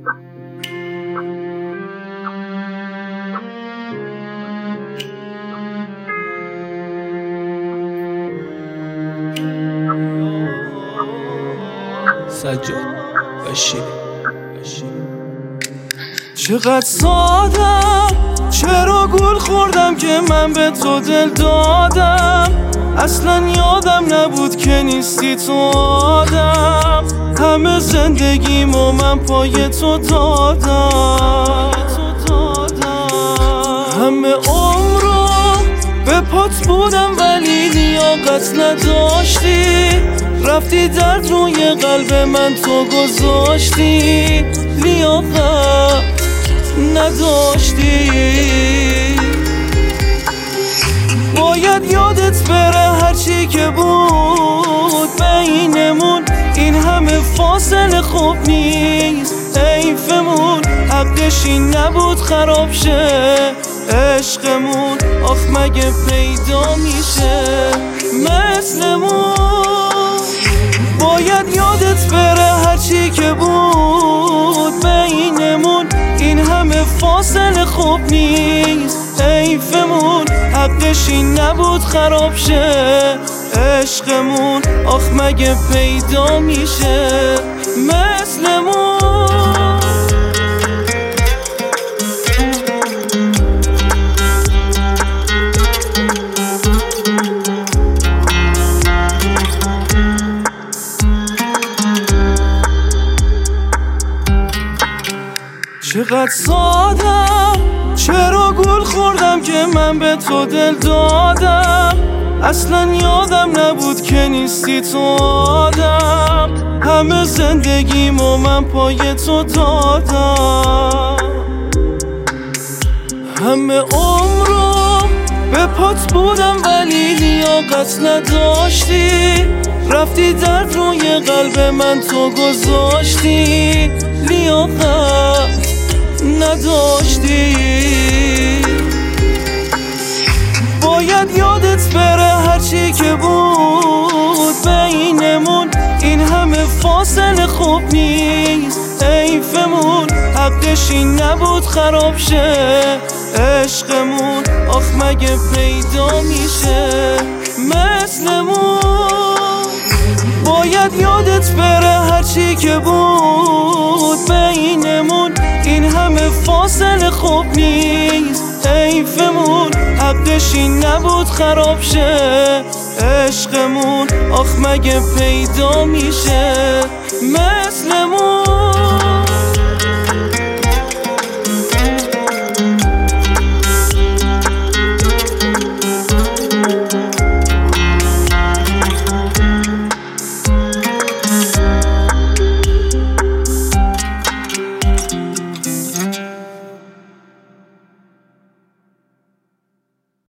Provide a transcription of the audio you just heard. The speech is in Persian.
سجاد بشیر چقدر سادم، چرا گول خوردم که من به تو دل دادم. اصلا یادم نبود که نیستی تو آدم. همه زندگیمو من پای تو دادم. همه عمرو به پات بودم ولی لیاقت نداشتی. رفتی درد روی قلب من تو گذاشتی. لیاقت نداشتی. باید یادت بره هرچی که بود بینمون. این همه فاصله خوب نیست، حیفمون. حقش این نبود خراب شه عشقمون. آخ مگه پیدا میشه مثلمون. باید یادت بره هرچی که بود بینمون. این همه فاصله خوب نیست، حیفمون. حقش این نبود خراب شه عشقمون. آخ مگه پیدا میشه مثلمون. چقدر سادم، چرا گول خوردم که من به تو دل دادم. اصلا یادم نبود که نیستی تو آدم. همه زندگیمو من پای تو دادم. همه عمرو به پات بودم ولی لیاقت نداشتی. رفتی درد روی قلب من تو گذاشتی. لیاقت نداشتی. باید یادت بره هرچی که بود بینمون. این همه فاصله خوب نیست، حیفمون. حقش این نبود خراب شه عشقمون. آخ مگه پیدا میشه مثلمون. باید یادت بره هرچی که بود بینمون. این همه فاصله خوب نیست، حیفمون. حقش این نبود خراب شه عشقمون. آخ مگه پیدا میشه